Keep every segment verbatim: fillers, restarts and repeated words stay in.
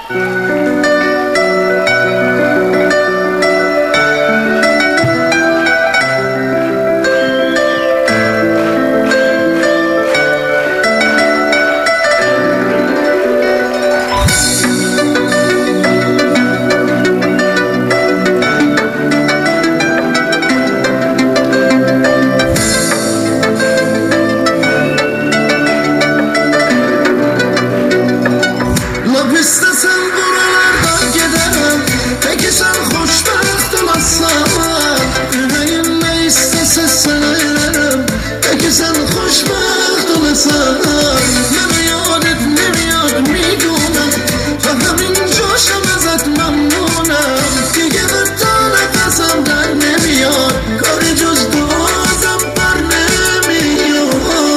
İstesen buralardan giderim. Peki sen xoşbəxt olasan, ürəyim nə istəsə sənə elərim. Peki sen xoşbəxt olasan, mənə yad et, mənə yad میدونم و همین جاشم ازت ممنونم. دیگه حتی نفسم در نمیاد، کاری جز تو ازم بر نمیاد.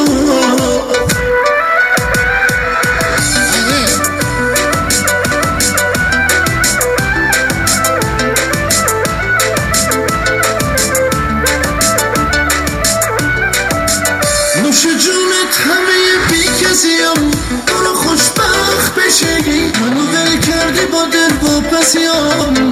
نوش جونت همه بی کسیم، برو خوشبخت بشی. منو ول کردی با دل با پسیم.